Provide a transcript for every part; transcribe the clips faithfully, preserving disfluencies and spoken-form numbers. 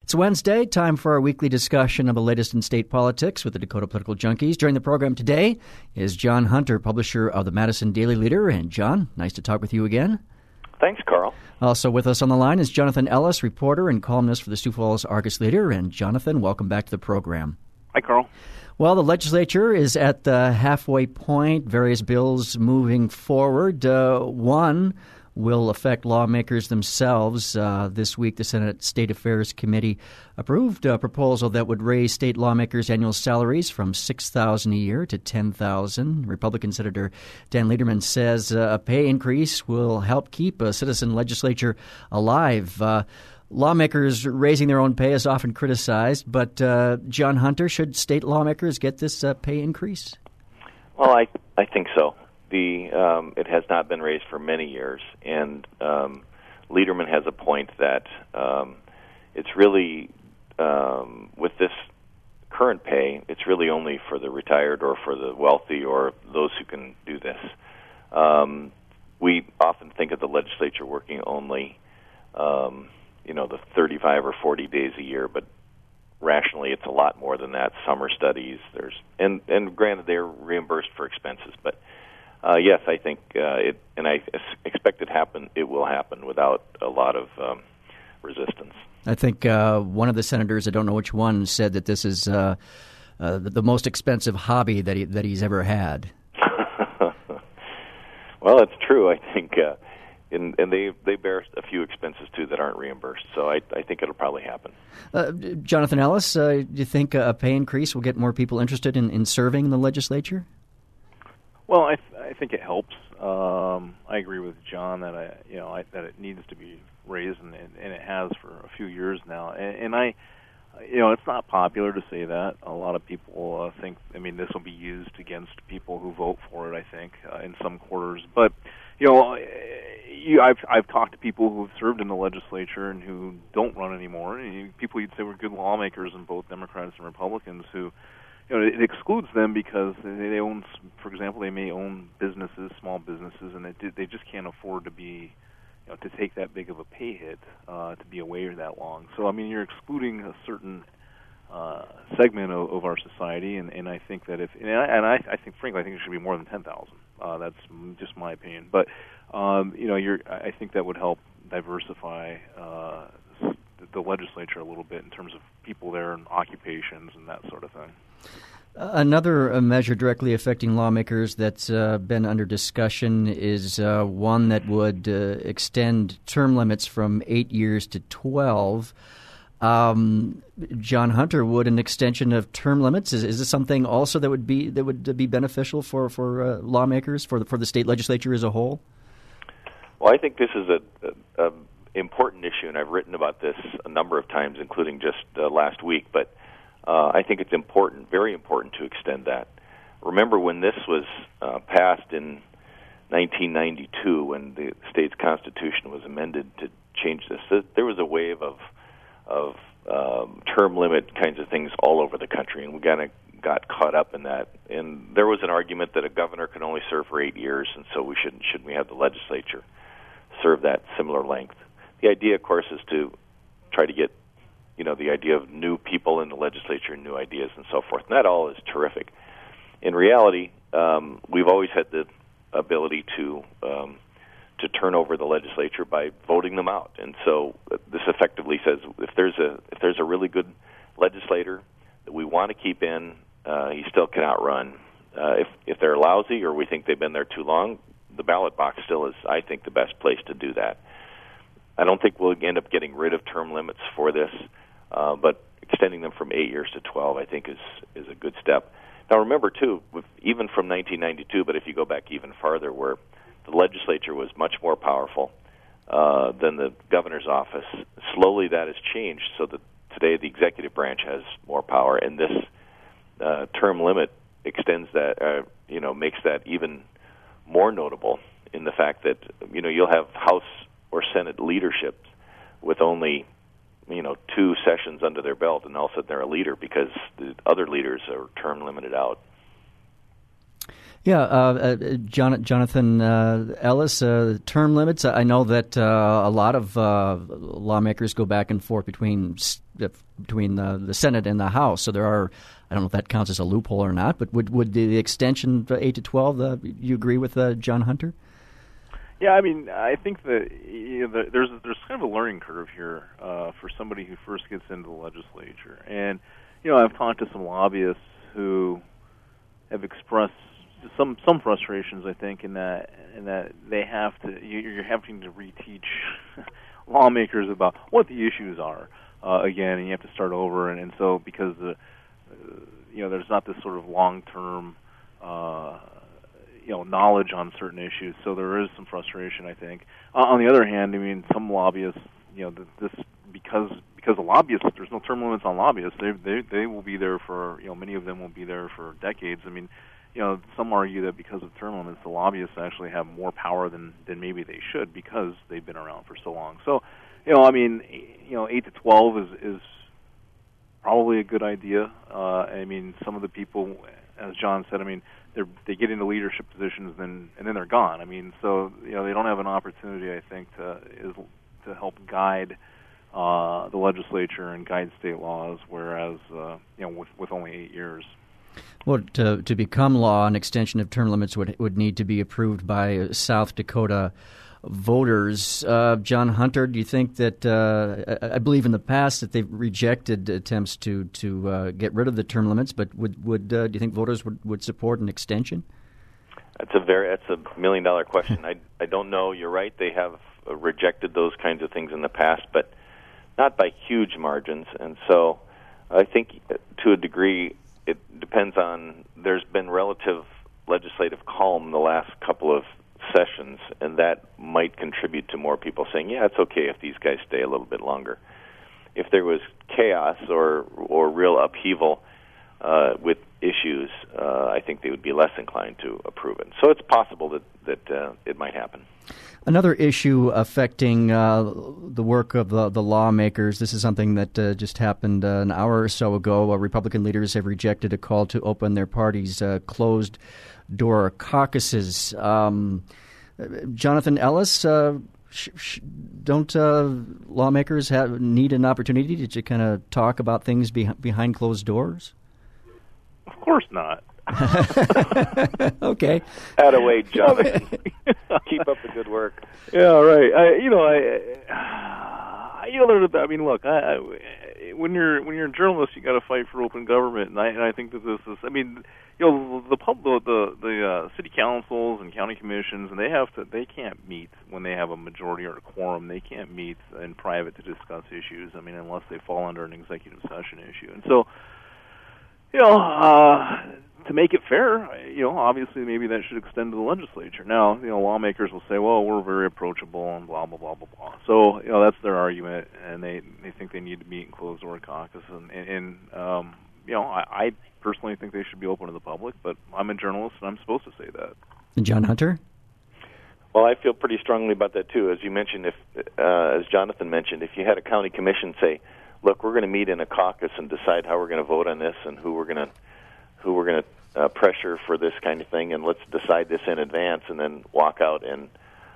It's Wednesday, time for our weekly discussion of the latest in state politics with the Dakota Political Junkies. During the program today is John Hunter, publisher of the Madison Daily Leader. And John, nice to talk with you again. Thanks, Carl. Also with us on the line is Jonathan Ellis, reporter and columnist for the Sioux Falls Argus Leader. And Jonathan, welcome back to the program. Hi, Carl. Well, the legislature is at the halfway point, various bills moving forward. Uh, one will affect lawmakers themselves. Uh, this week, the Senate State Affairs Committee approved a proposal that would raise state lawmakers' annual salaries from six thousand dollars a year to ten thousand dollars. Republican Senator Dan Lederman says uh, a pay increase will help keep a citizen legislature alive. Uh, lawmakers raising their own pay is often criticized, but uh, John Hunter, should state lawmakers get this uh, pay increase? Well, I, I think so. The um, it has not been raised for many years, and um, Lederman has a point that um, it's really, um, with this current pay, it's really only for the retired or for the wealthy or those who can do this. Um, we often think of the legislature working only, um, you know, the thirty-five or forty days a year, but rationally it's a lot more than that. Summer studies, there's, and, and granted they're reimbursed for expenses, but Uh, yes, I think uh, it, and I expect it happen. It will happen without a lot of um, resistance. I think uh, one of the senators, I don't know which one, said that this is uh, uh, the, the most expensive hobby that he that he's ever had. Well, it's true. I think, uh, and, and they they bear a few expenses too that aren't reimbursed. So I, I think it'll probably happen. Uh, Jonathan Ellis, uh, do you think a pay increase will get more people interested in, in serving in the legislature? Well, I, th- I think it helps. Um, I agree with John that I, you know, I, that it needs to be raised, and, and it has for a few years now. And, and I, you know, it's not popular to say that. A lot of people uh, think, I mean, this will be used against people who vote for it. I think uh, in some quarters, but you know, you, I've I've talked to people who have served in the legislature and who don't run anymore. And you, people you'd say were good lawmakers in both Democrats and Republicans who. You know, it excludes them because they own, for example, they may own businesses, small businesses, and they they just can't afford to be, you know, to take that big of a pay hit uh, to be away that long. So, I mean, you're excluding a certain uh, segment of, of our society, and, and I think that if, and I, and I, I think, frankly, I think it should be more than ten thousand. Uh, that's just my opinion. But, um, you know, you're, I think that would help diversify uh, the legislature a little bit in terms of people there and occupations and that sort of thing. Another uh, measure directly affecting lawmakers that's uh, been under discussion is uh, one that would uh, extend term limits from eight years to twelve. Um, John Hunter, would an extension of term limits is, is this something also that would be that would be beneficial for for uh, lawmakers for the, for the state legislature as a whole? Well, I think this is a, a, a important issue, and I've written about this a number of times, including just uh, last week. But Uh, I think it's important, very important, to extend that. Remember when this was uh, passed in nineteen ninety-two, when the state's constitution was amended to change this, there was a wave of of um, term limit kinds of things all over the country, and we kind of got caught up in that. And there was an argument that a governor could only serve for eight years, and so we shouldn't shouldn't we have the legislature serve that similar length? The idea, of course, is to try to get you know, the idea of new people in the legislature, new ideas, and so forth. And that all is terrific. In reality, um, we've always had the ability to um, to turn over the legislature by voting them out. And so uh, this effectively says if there's a if there's a really good legislator that we want to keep in, uh, he still cannot run. Uh, if if they're lousy or we think they've been there too long, the ballot box still is, I think, the best place to do that. I don't think we'll end up getting rid of term limits for this. Uh, but extending them from eight years to twelve, I think, is is a good step. Now, remember, too, with, even from nineteen ninety-two, but if you go back even farther, where the legislature was much more powerful uh, than the governor's office, slowly that has changed so that today the executive branch has more power, and this uh, term limit extends that, uh, you know, makes that even more notable in the fact that, you know, you'll have House or Senate leadership with only you know, two sessions under their belt, and all of a sudden they're a leader because the other leaders are term limited out. Yeah, uh, uh, John, Jonathan uh, Ellis, uh, term limits. I know that uh, a lot of uh, lawmakers go back and forth between between the, the Senate and the House. So there are, I don't know if that counts as a loophole or not, but would would the extension to eight to twelve, uh, you agree with uh, John Hunter? Yeah, I mean, I think that you know, there's there's kind of a learning curve here uh, for somebody who first gets into the legislature. And, you know, I've talked to some lobbyists who have expressed some some frustrations, I think, in that in that they have to you're having to reteach lawmakers about what the issues are uh, again, and you have to start over. And, and so because the uh, you know there's not this sort of long term uh, you know knowledge on certain issues, so there is some frustration, I think. Uh, on the other hand, I mean, some lobbyists, you know, this because because the lobbyists, there's no term limits on lobbyists. They they they will be there for you know many of them will be there for decades. I mean. You know, some argue that because of term limits, the lobbyists actually have more power than, than maybe they should because they've been around for so long. So, you know, I mean, you know, eight to twelve is is probably a good idea. Uh, I mean, some of the people, as John said, I mean, they they get into leadership positions, then and then they're gone. I mean, so you know, they don't have an opportunity, I think, to is to help guide uh, the legislature and guide state laws. Whereas, uh, you know, with with only eight years. Well, to, to become law, an extension of term limits would would need to be approved by South Dakota voters. Uh, John Hunter, do you think that uh, I, I believe in the past that they've rejected attempts to to uh, get rid of the term limits, but would would uh, do you think voters would, would support an extension? That's a very that's a million dollar question. I I don't know. You're right. They have rejected those kinds of things in the past, but not by huge margins. And so I think to a degree. It depends on, there's been relative legislative calm the last couple of sessions, and that might contribute to more people saying, yeah, it's okay if these guys stay a little bit longer. If there was chaos or or real upheaval uh, with issues, uh, I think they would be less inclined to approve it. So it's possible that, that uh, it might happen. Another issue affecting uh, the work of the, the lawmakers, this is something that uh, just happened uh, an hour or so ago. Uh, Republican leaders have rejected a call to open their party's uh, closed-door caucuses. Um, Jonathan Ellis, uh, sh- sh- don't uh, lawmakers have, need an opportunity to kind of talk about things be- behind closed doors? Of course not. Okay. Attaway, Jonathan. Keep up the good work. Yeah, right. I, you know, I, you know, I mean, look, I, I, when you're when you're a journalist, you got to fight for open government, and I, and I think that this is. I mean, you know, the pub, the the, the uh, city councils and county commissions, and they have to, they can't meet when they have a majority or a quorum. They can't meet in private to discuss issues. I mean, unless they fall under an executive session issue, and so, you know. Uh, To make it fair, you know, obviously maybe that should extend to the legislature. Now, you know, lawmakers will say, well, we're very approachable and blah, blah, blah, blah, blah. So, you know, that's their argument, and they, they think they need to meet in closed-door caucus. And, and, and um, you know, I, I personally think they should be open to the public, but I'm a journalist, and I'm supposed to say that. And John Hunter? Well, I feel pretty strongly about that, too. As you mentioned, if uh, as Jonathan mentioned, if you had a county commission say, look, we're going to meet in a caucus and decide how we're going to vote on this and who we're going to who we're going to uh, pressure for this kind of thing, and let's decide this in advance, and then walk out and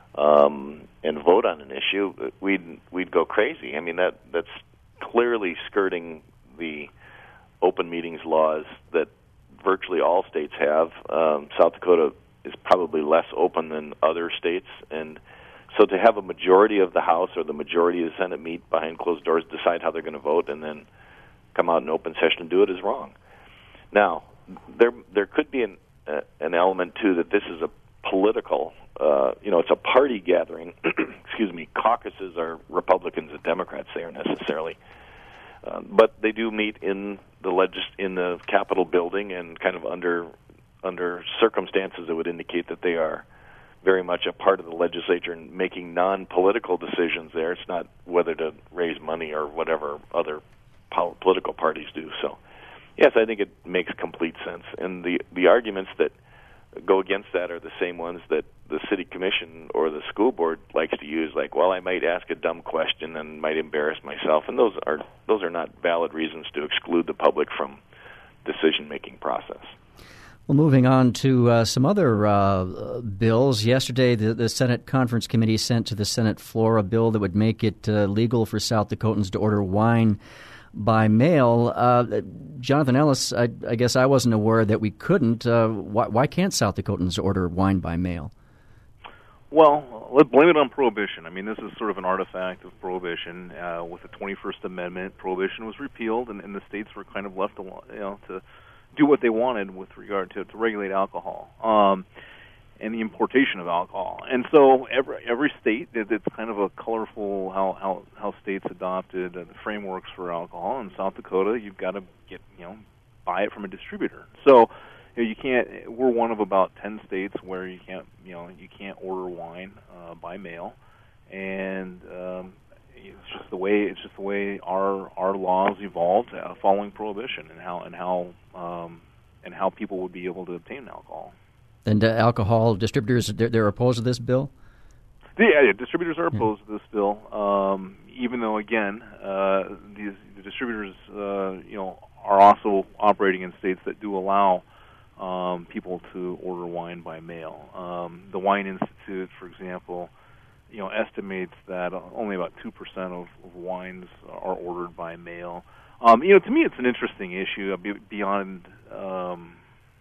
um, and vote on an issue, we'd we'd go crazy. I mean, that that's clearly skirting the open meetings laws that virtually all states have. Um, South Dakota is probably less open than other states, and so to have a majority of the House or the majority of the Senate meet behind closed doors, decide how they're going to vote, and then come out in open session and do it is wrong. Now, there there could be an uh, an element too that this is a political, uh, you know, it's a party gathering. Excuse me. Caucuses are Republicans and Democrats there necessarily, um, but they do meet in the legis- in the Capitol building and kind of under under circumstances that would indicate that they are very much a part of the legislature and making non-political decisions there. It's not whether to raise money or whatever other pol- political parties do. So. Yes, I think it makes complete sense. And the the arguments that go against that are the same ones that the city commission or the school board likes to use, like, well, I might ask a dumb question and might embarrass myself. And those are those are not valid reasons to exclude the public from decision-making process. Well, moving on to uh, some other uh, bills. Yesterday, the, the Senate Conference Committee sent to the Senate floor a bill that would make it uh, legal for South Dakotans to order wine by mail. Uh, Jonathan Ellis, I, I guess I wasn't aware that we couldn't. Uh, why, why can't South Dakotans order wine by mail? Well, let's blame it on Prohibition. I mean, this is sort of an artifact of Prohibition. Uh, with the twenty-first Amendment, Prohibition was repealed, and, and the states were kind of left alone, you know, to do what they wanted with regard to, to regulate alcohol um, and the importation of alcohol. And so every every state, it's kind of a colorful how how, how states adopted uh, the frameworks for alcohol. In South Dakota, you've got to get you know buy it from a distributor. So you know, you can't. We're one of about ten states where you can't you know you can't order wine uh, by mail, and um, it's just the way it's just the way our our laws evolved uh, following Prohibition, and how and how um, and how people would be able to obtain alcohol. And uh, alcohol distributors, they're, they're opposed to this bill? Yeah, yeah distributors are opposed yeah. to this bill, um, even though again uh, these the distributors uh, you know are also operating in states that do allow um, people to order wine by mail. Um, the Wine Institute, for example, you know, estimates that only about two percent of, of wines are ordered by mail. Um, you know, to me, it's an interesting issue beyond. Um,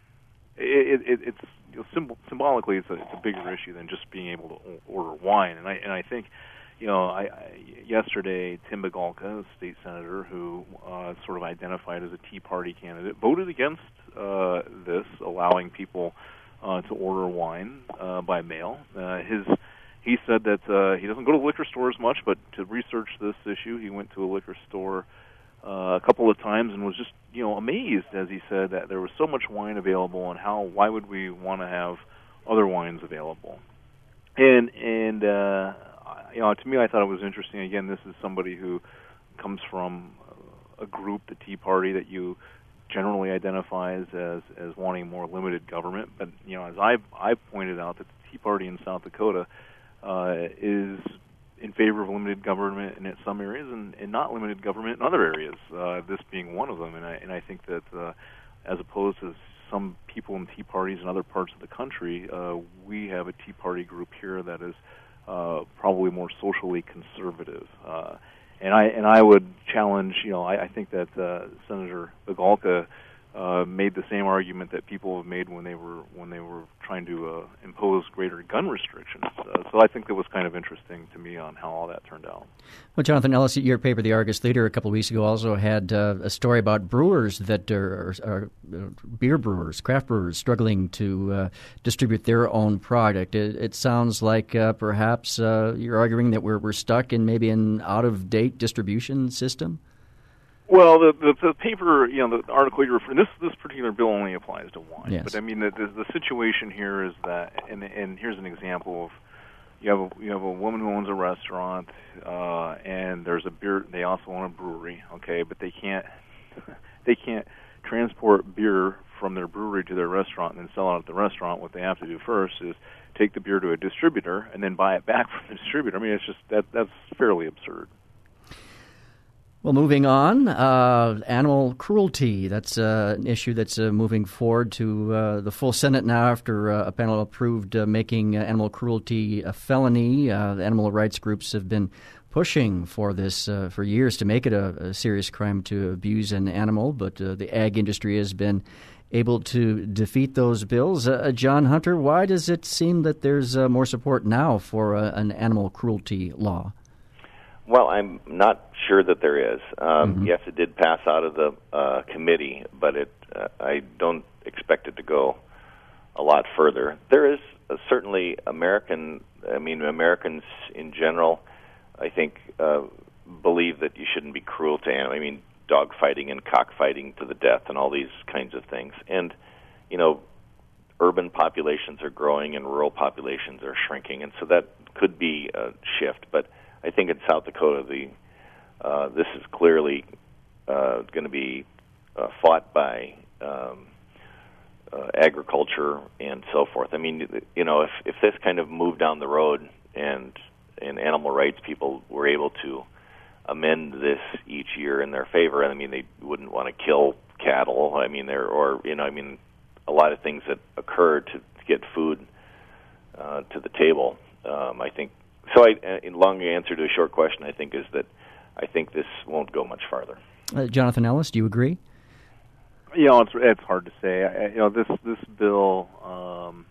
it, it, it's you know, symbol, symbolically, it's a, it's a bigger issue than just being able to order wine. And I and I think, you know, I, I yesterday Tim Bagalka, a state senator who uh, sort of identified as a Tea Party candidate, voted against uh, this, allowing people uh, to order wine uh, by mail. Uh, his He said that uh, he doesn't go to the liquor store as much, but to research this issue, he went to a liquor store uh, a couple of times and was just, you know, amazed, as he said, that there was so much wine available, and how why would we want to have other wines available? And and uh, you know, to me, I thought it was interesting. Again, this is somebody who comes from a group, the Tea Party, that you generally identifies as as wanting more limited government. But you know, as I've I've pointed out, that the Tea Party in South Dakota Uh, is in favor of limited government in some areas, and, and not limited government in other areas. Uh, this being one of them, and I and I think that uh, as opposed to some people in Tea Parties in other parts of the country, uh, we have a Tea Party group here that is uh, probably more socially conservative. Uh, and I and I would challenge. You know, I, I think that uh, Senator Bagalka Uh, made the same argument that people have made when they were when they were trying to uh, impose greater gun restrictions. Uh, so I think that was kind of interesting to me on how all that turned out. Well, Jonathan Ellis, your paper, The Argus Leader, a couple of weeks ago also had uh, a story about brewers that are, are, are beer brewers, craft brewers, struggling to uh, distribute their own product. It, it sounds like uh, perhaps uh, you're arguing that we're we're stuck in maybe an out-of-date distribution system. Well, the, the the paper, you know, the article you're referring, this this particular bill only applies to wine. Yes. But I mean, the, the the situation here is that, and and here's an example of, you have a you have a woman who owns a restaurant, uh, and there's a beer. They also own a brewery, okay, but they can't they can't transport beer from their brewery to their restaurant and then sell it at the restaurant. What they have to do first is take the beer to a distributor and then buy it back from the distributor. I mean, it's just that that's fairly absurd. Well, moving on, uh, animal cruelty. That's uh, an issue that's uh, moving forward to uh, the full Senate now after uh, a panel approved uh, making uh, animal cruelty a felony. Uh, the animal rights groups have been pushing for this uh, for years to make it a, a serious crime to abuse an animal, but uh, the ag industry has been able to defeat those bills. Uh, John Hunter, why does it seem that there's uh, more support now for uh, an animal cruelty law? Well, I'm not sure that there is. Um, mm-hmm. Yes, it did pass out of the uh, committee, but it uh, I don't expect it to go a lot further. There is uh, certainly American, I mean, Americans in general, I think, uh, believe that you shouldn't be cruel to animals. I mean, dog fighting and cockfighting to the death and all these kinds of things. And, you know, urban populations are growing and rural populations are shrinking, and so that could be a shift. But I think in South Dakota, the uh, this is clearly uh, going to be uh, fought by um, uh, agriculture and so forth. I mean, you know, if if this kind of moved down the road and and animal rights people were able to amend this each year in their favor, I mean, they wouldn't want to kill cattle. I mean, there or you know, I mean, a lot of things that occur to, to get food uh, to the table. Um, I think so. I, in long answer to a short question, I think is that I think this won't go much farther. Uh, Jonathan Ellis, do you agree? You know, it's it's hard to say. I, you know, this this bill um,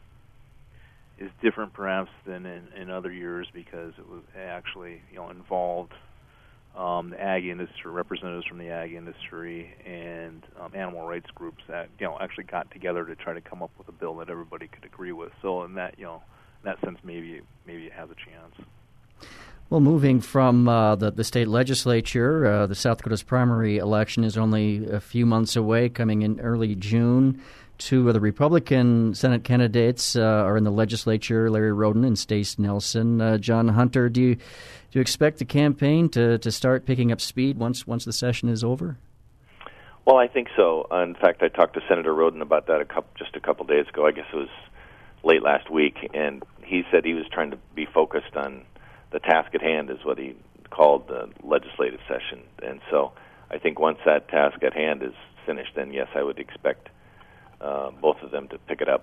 is different perhaps than in, in other years because it was actually you know involved um, the ag industry, representatives from the ag industry, and um, animal rights groups that you know actually got together to try to come up with a bill that everybody could agree with. So in that you know in that sense, maybe maybe it has a chance. Well, moving from uh, the, the state legislature, uh, the South Dakota's primary election is only a few months away, coming in early June. Two of the Republican Senate candidates uh, are in the legislature, Larry Roden and Stace Nelson. Uh, John Hunter, do you do you expect the campaign to, to start picking up speed once once the session is over? Well, I think so. Uh, in fact, I talked to Senator Roden about that a couple, just a couple days ago. I guess it was late last week, and he said he was trying to be focused on the task at hand, is what he called the legislative session. And so I think once that task at hand is finished, then yes, I would expect uh, both of them to pick it up.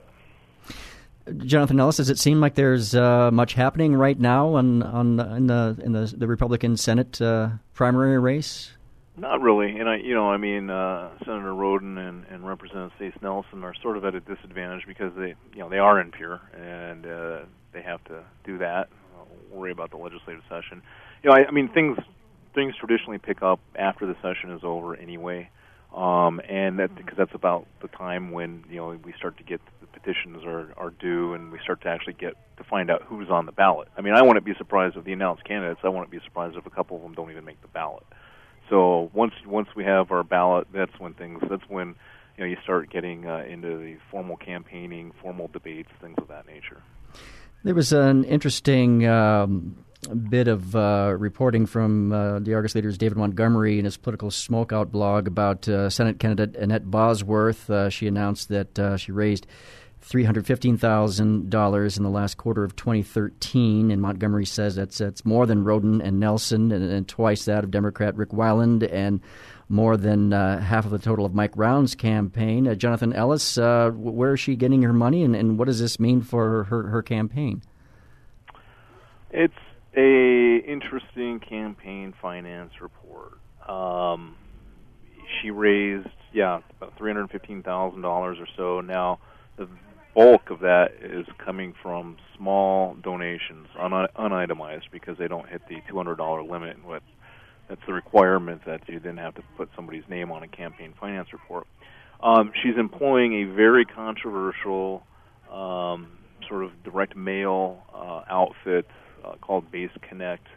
Jonathan Ellis, does it seem like there's uh, much happening right now on, on in the in the, the Republican Senate uh, primary race? Not really, and I, you know, I mean, uh, Senator Roden and, and Representative Stace Nelson are sort of at a disadvantage because they, you know, they are in Pierre and uh, they have to do that. Worry about the legislative session. You know, I, I mean, things things traditionally pick up after the session is over anyway, um, and that because that's about the time when you know we start to get the petitions are, are due, and we start to actually get to find out who's on the ballot. I mean, I wouldn't be surprised if the announced candidates. I wouldn't be surprised if a couple of them don't even make the ballot. So once once we have our ballot, that's when things. That's when you know you start getting uh, into the formal campaigning, formal debates, things of that nature. There was an interesting um, bit of uh, reporting from uh, the Argus Leader's David Montgomery in his Political Smokeout blog about uh, Senate candidate Annette Bosworth. Uh, she announced that uh, she raised three hundred fifteen thousand dollars in the last quarter of twenty thirteen, and Montgomery says that's that's more than Roden and Nelson, and, and twice that of Democrat Rick Weiland, and more than uh, half of the total of Mike Round's campaign. Uh, Jonathan Ellis, uh, where is she getting her money, and, and what does this mean for her, her campaign? It's a interesting campaign finance report. Um, she raised, yeah, about three hundred fifteen thousand dollars or so. Now, the bulk of that is coming from small donations, un- unitemized, because they don't hit the two hundred dollars limit. What That's the requirement that you then have to put somebody's name on a campaign finance report. Um, she's employing a very controversial um, sort of direct mail uh, outfit uh, called Base Connect.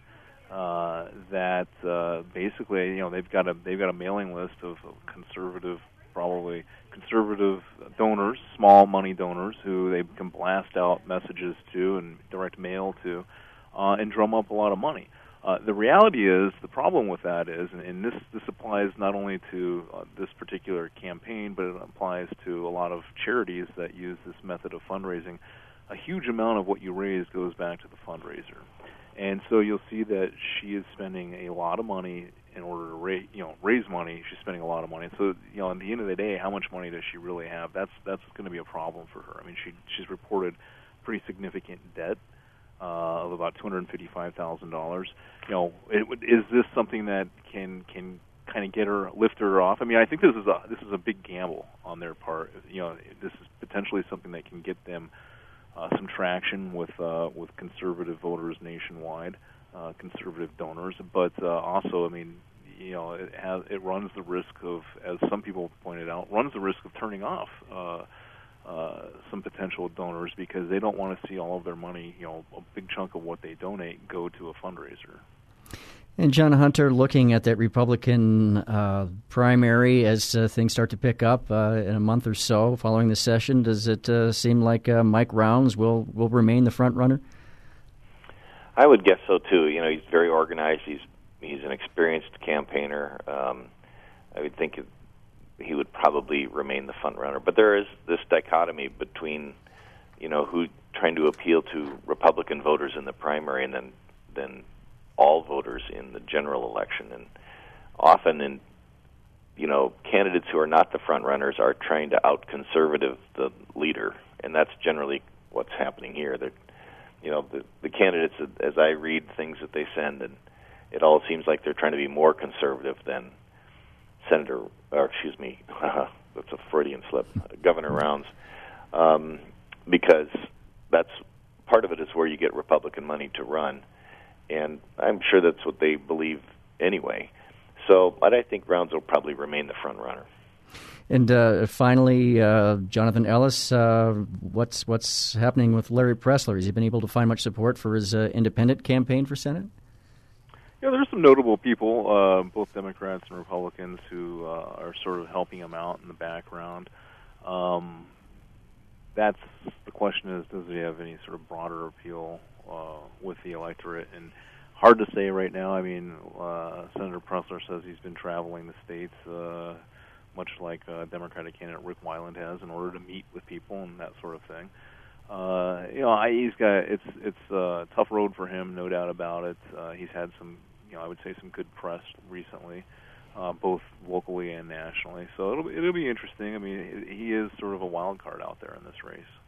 Uh, that uh, basically, you know, they've got a they've got a mailing list of, of conservative, probably conservative donors, small money donors, who they can blast out messages to and direct mail to, uh, and drum up a lot of money. Uh, the reality is, the problem with that is, and, and this, this applies not only to uh, this particular campaign, but it applies to a lot of charities that use this method of fundraising. A huge amount of what you raise goes back to the fundraiser. And so you'll see that she is spending a lot of money in order to raise, you know, raise money. She's spending a lot of money. And so, you know, at the end of the day, how much money does she really have? That's that's going to be a problem for her. I mean, she she's reported pretty significant debt Uh, of about two hundred fifty-five thousand dollars. You know, it, is this something that can can kind of get her, lift her off? I mean, I think this is a this is a big gamble on their part. You know, this is potentially something that can get them uh, some traction with uh, with conservative voters nationwide, uh, conservative donors. But uh, also, I mean, you know, it has it runs the risk of, as some people pointed out, runs the risk of turning off Uh, Uh, some potential donors because they don't want to see all of their money, you know, a big chunk of what they donate go to a fundraiser. And John Hunter, looking at that Republican uh, primary as uh, things start to pick up uh, in a month or so following the session, does it uh, seem like uh, Mike Rounds will, will remain the front runner? I would guess so too. You know, he's very organized. He's he's an experienced campaigner. Um, I would think it, he would probably remain the front runner. But there is this dichotomy between, you know, who trying to appeal to Republican voters in the primary and then then all voters in the general election. And often in you know, candidates who are not the front runners are trying to out-conservative the leader, and that's generally what's happening here. They're, you know, the, the candidates, as I read things that they send, and it all seems like they're trying to be more conservative than Senator, or excuse me, that's a Freudian slip, Governor Rounds, um, because that's part of it is where you get Republican money to run, and I'm sure that's what they believe anyway. So, but I think Rounds will probably remain the front runner. And uh, finally, uh, Jonathan Ellis, uh, what's what's happening with Larry Pressler? Has he been able to find much support for his uh, independent campaign for Senate? Yeah, there's some notable people, uh, both Democrats and Republicans, who uh, are sort of helping him out in the background. Um, that's the question: is does he have any sort of broader appeal uh, with the electorate? And hard to say right now. I mean, uh, Senator Pressler says he's been traveling the states, uh, much like uh, Democratic candidate Rick Wyland has, in order to meet with people and that sort of thing. Uh, you know, I, he's got it's it's a tough road for him, no doubt about it. Uh, he's had some, you know, I would say some good press recently, uh, both locally and nationally. So it'll it'll be interesting. I mean, he is sort of a wild card out there in this race.